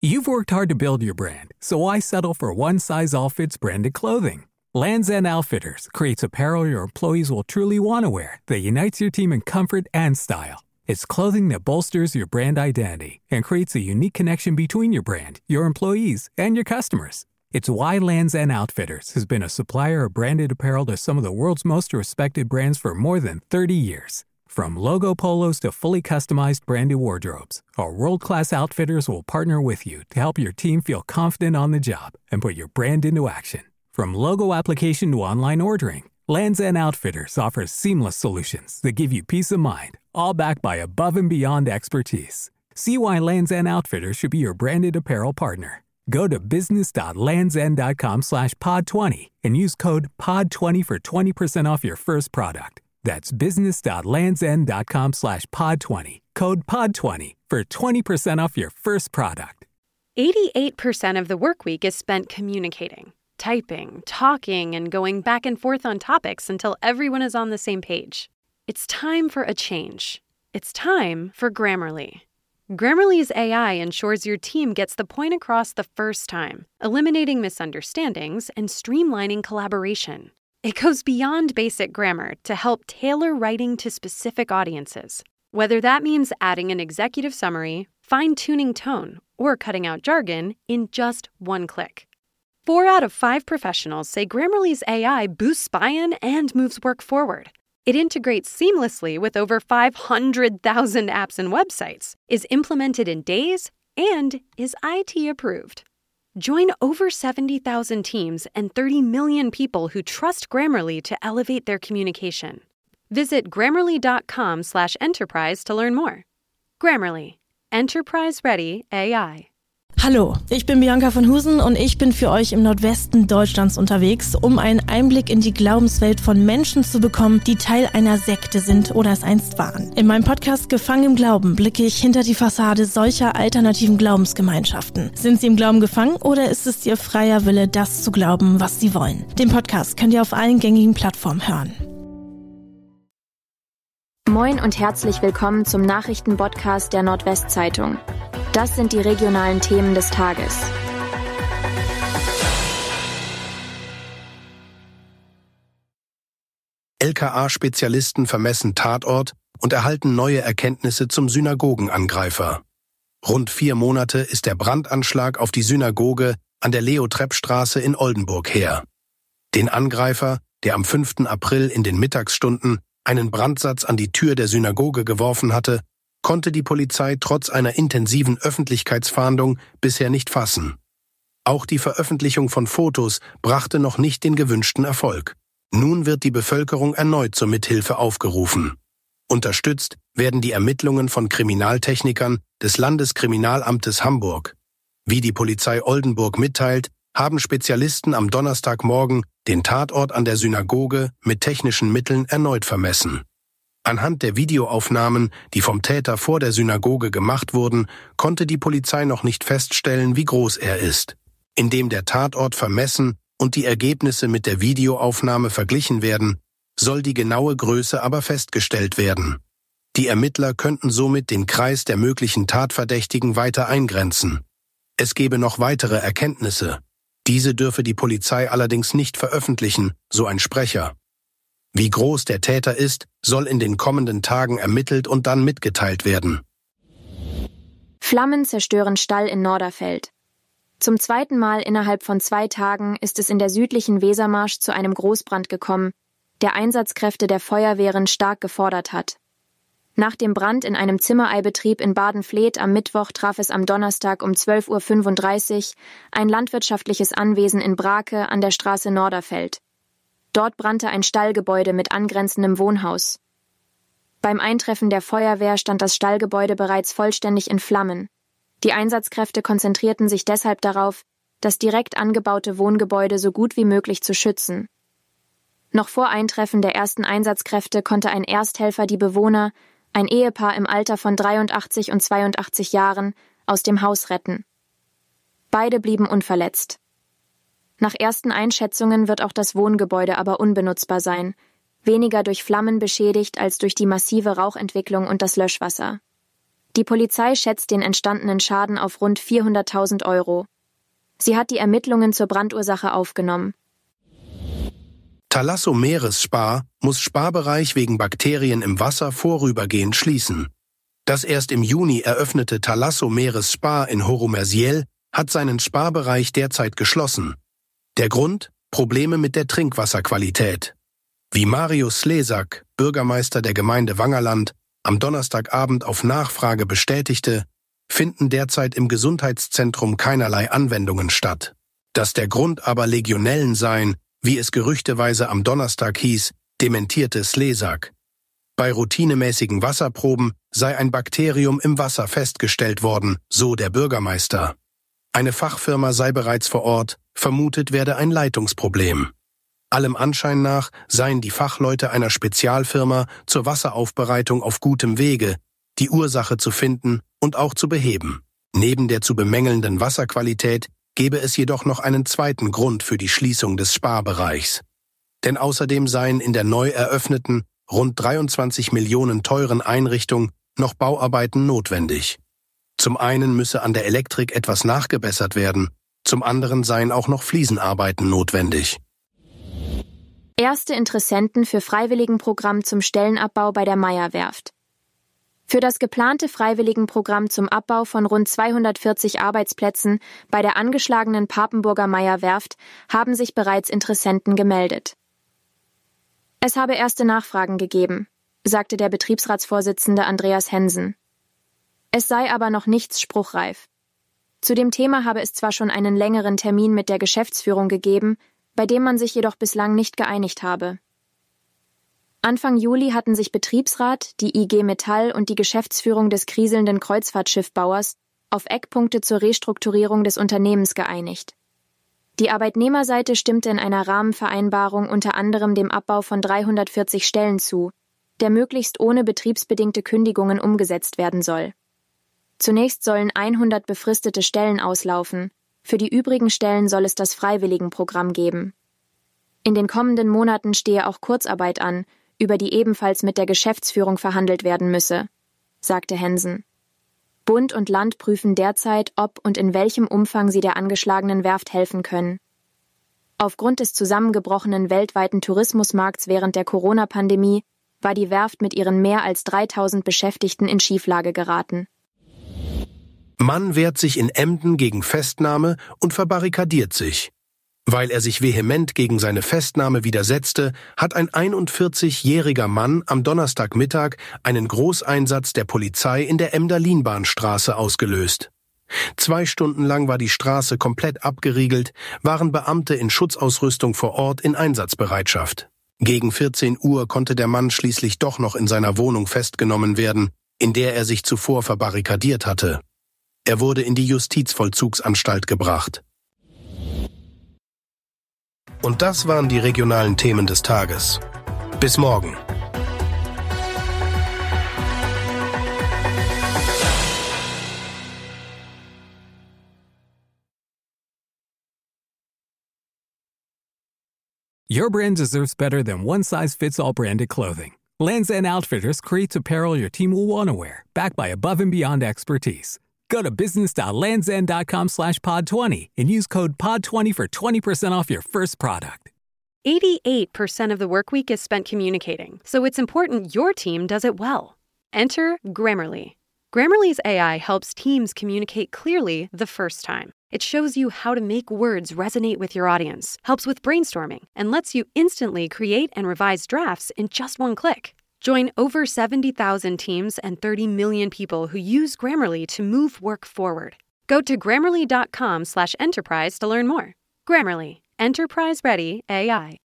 You've worked hard to build your brand, so why settle for one-size-all-fits branded clothing? Lands' End Outfitters creates apparel your employees will truly want to wear that unites your team in comfort and style. It's clothing that bolsters your brand identity and creates a unique connection between your brand, your employees, and your customers. It's why Lands' End Outfitters has been a supplier of branded apparel to some of the world's most respected brands for more than 30 years. From logo polos to fully customized branded wardrobes, our world-class outfitters will partner with you to help your team feel confident on the job and put your brand into action. From logo application to online ordering, Lands' End Outfitters offers seamless solutions that give you peace of mind, all backed by above-and-beyond expertise. See why Lands' End Outfitters should be your branded apparel partner. Go to business.landsend.com/pod20 and use code POD20 for 20% off your first product. That's business.landsend.com/pod20. Code POD20 for 20% off your first product. 88% of the workweek is spent communicating, typing, talking, and going back and forth on topics until everyone is on the same page. It's time for a change. It's time for Grammarly. Grammarly's AI ensures your team gets the point across the first time, eliminating misunderstandings and streamlining collaboration. It goes beyond basic grammar to help tailor writing to specific audiences. Whether that means adding an executive summary, fine-tuning tone, or cutting out jargon in just one click. 4 out of 5 professionals say Grammarly's AI boosts buy-in and moves work forward. It integrates seamlessly with over 500,000 apps and websites, is implemented in days, and is IT approved. Join over 70,000 teams and 30 million people who trust Grammarly to elevate their communication. Visit Grammarly.com/enterprise to learn more. Grammarly. Enterprise-ready AI. Hallo, ich bin Bianca von Husen und ich bin für euch im Nordwesten Deutschlands unterwegs, um einen Einblick in die Glaubenswelt von Menschen zu bekommen, die Teil einer Sekte sind oder es einst waren. In meinem Podcast Gefangen im Glauben blicke ich hinter die Fassade solcher alternativen Glaubensgemeinschaften. Sind sie im Glauben gefangen oder ist es ihr freier Wille, das zu glauben, was sie wollen? Den Podcast könnt ihr auf allen gängigen Plattformen hören. Moin und herzlich willkommen zum Nachrichtenpodcast der Nordwestzeitung. Das sind die regionalen Themen des Tages. LKA-Spezialisten vermessen Tatort und erhalten neue Erkenntnisse zum Synagogenangreifer. Rund 4 Monate ist der Brandanschlag auf die Synagoge an der Leo-Trepp-Straße in Oldenburg her. Den Angreifer, der am 5. April in den Mittagsstunden einen Brandsatz an die Tür der Synagoge geworfen hatte, konnte die Polizei trotz einer intensiven Öffentlichkeitsfahndung bisher nicht fassen. Auch die Veröffentlichung von Fotos brachte noch nicht den gewünschten Erfolg. Nun wird die Bevölkerung erneut zur Mithilfe aufgerufen. Unterstützt werden die Ermittlungen von Kriminaltechnikern des Landeskriminalamtes Hamburg. Wie die Polizei Oldenburg mitteilt, haben Spezialisten am Donnerstagmorgen den Tatort an der Synagoge mit technischen Mitteln erneut vermessen. Anhand der Videoaufnahmen, die vom Täter vor der Synagoge gemacht wurden, konnte die Polizei noch nicht feststellen, wie groß er ist. Indem der Tatort vermessen und die Ergebnisse mit der Videoaufnahme verglichen werden, soll die genaue Größe aber festgestellt werden. Die Ermittler könnten somit den Kreis der möglichen Tatverdächtigen weiter eingrenzen. Es gebe noch weitere Erkenntnisse. Diese dürfe die Polizei allerdings nicht veröffentlichen, so ein Sprecher. Wie groß der Täter ist, soll in den kommenden Tagen ermittelt und dann mitgeteilt werden. Flammen zerstören Stall in Norderfeld. Zum 2. Mal innerhalb von 2 Tagen ist es in der südlichen Wesermarsch zu einem Großbrand gekommen, der Einsatzkräfte der Feuerwehren stark gefordert hat. Nach dem Brand in einem Zimmereibetrieb in Baden-Fleet am Mittwoch traf es am Donnerstag um 12:35 Uhr ein landwirtschaftliches Anwesen in Brake an der Straße Norderfeld. Dort brannte ein Stallgebäude mit angrenzendem Wohnhaus. Beim Eintreffen der Feuerwehr stand das Stallgebäude bereits vollständig in Flammen. Die Einsatzkräfte konzentrierten sich deshalb darauf, das direkt angebaute Wohngebäude so gut wie möglich zu schützen. Noch vor Eintreffen der ersten Einsatzkräfte konnte ein Ersthelfer die Bewohner, ein Ehepaar im Alter von 83 und 82 Jahren, aus dem Haus retten. Beide blieben unverletzt. Nach ersten Einschätzungen wird auch das Wohngebäude aber unbenutzbar sein, weniger durch Flammen beschädigt als durch die massive Rauchentwicklung und das Löschwasser. Die Polizei schätzt den entstandenen Schaden auf rund 400.000 €. Sie hat die Ermittlungen zur Brandursache aufgenommen. Thalassomeres-Spar muss Sparbereich wegen Bakterien im Wasser vorübergehend schließen. Das erst im Juni eröffnete Thalassomeres-Spar in Horomersiel hat seinen Sparbereich derzeit geschlossen. Der Grund? Probleme mit der Trinkwasserqualität. Wie Marius Slesak, Bürgermeister der Gemeinde Wangerland, am Donnerstagabend auf Nachfrage bestätigte, finden derzeit im Gesundheitszentrum keinerlei Anwendungen statt. Dass der Grund aber Legionellen seien, wie es gerüchteweise am Donnerstag hieß, dementierte Slesak. Bei routinemäßigen Wasserproben sei ein Bakterium im Wasser festgestellt worden, so der Bürgermeister. Eine Fachfirma sei bereits vor Ort, vermutet werde ein Leitungsproblem. Allem Anschein nach seien die Fachleute einer Spezialfirma zur Wasseraufbereitung auf gutem Wege, die Ursache zu finden und auch zu beheben. Neben der zu bemängelnden Wasserqualität gebe es jedoch noch einen zweiten Grund für die Schließung des Sparbereichs. Denn außerdem seien in der neu eröffneten, rund 23 Millionen teuren Einrichtung noch Bauarbeiten notwendig. Zum einen müsse an der Elektrik etwas nachgebessert werden, zum anderen seien auch noch Fliesenarbeiten notwendig. Erste Interessenten für Freiwilligenprogramm zum Stellenabbau bei der Meyer-Werft. Für das geplante Freiwilligenprogramm zum Abbau von rund 240 Arbeitsplätzen bei der angeschlagenen Papenburger Meyer-Werft haben sich bereits Interessenten gemeldet. Es habe erste Nachfragen gegeben, sagte der Betriebsratsvorsitzende Andreas Hensen. Es sei aber noch nichts spruchreif. Zu dem Thema habe es zwar schon einen längeren Termin mit der Geschäftsführung gegeben, bei dem man sich jedoch bislang nicht geeinigt habe. Anfang Juli hatten sich Betriebsrat, die IG Metall und die Geschäftsführung des kriselnden Kreuzfahrtschiffbauers auf Eckpunkte zur Restrukturierung des Unternehmens geeinigt. Die Arbeitnehmerseite stimmte in einer Rahmenvereinbarung unter anderem dem Abbau von 340 Stellen zu, der möglichst ohne betriebsbedingte Kündigungen umgesetzt werden soll. Zunächst sollen 100 befristete Stellen auslaufen, für die übrigen Stellen soll es das Freiwilligenprogramm geben. In den kommenden Monaten stehe auch Kurzarbeit an, über die ebenfalls mit der Geschäftsführung verhandelt werden müsse, sagte Hensen. Bund und Land prüfen derzeit, ob und in welchem Umfang sie der angeschlagenen Werft helfen können. Aufgrund des zusammengebrochenen weltweiten Tourismusmarkts während der Corona-Pandemie war die Werft mit ihren mehr als 3.000 Beschäftigten in Schieflage geraten. Mann wehrt sich in Emden gegen Festnahme und verbarrikadiert sich. Weil er sich vehement gegen seine Festnahme widersetzte, hat ein 41-jähriger Mann am Donnerstagmittag einen Großeinsatz der Polizei in der Emder Lienbahnstraße ausgelöst. 2 Stunden lang war die Straße komplett abgeriegelt, waren Beamte in Schutzausrüstung vor Ort in Einsatzbereitschaft. Gegen 14 Uhr konnte der Mann schließlich doch noch in seiner Wohnung festgenommen werden, in der er sich zuvor verbarrikadiert hatte. Er wurde in die Justizvollzugsanstalt gebracht. Und das waren die regionalen Themen des Tages. Bis morgen. Your brand deserves better than one-size-fits-all branded clothing. Lands' End Outfitters creates apparel your team will want to wear, backed by above-and-beyond expertise. Go to business.landsend.com/pod20 and use code POD20 for 20% off your first product. 88% of the work week is spent communicating, so it's important your team does it well. Enter Grammarly. Grammarly's AI helps teams communicate clearly the first time. It shows you how to make words resonate with your audience, helps with brainstorming, and lets you instantly create and revise drafts in just one click. Join over 70,000 teams and 30 million people who use Grammarly to move work forward. Go to Grammarly.com/enterprise to learn more. Grammarly. Enterprise-ready AI.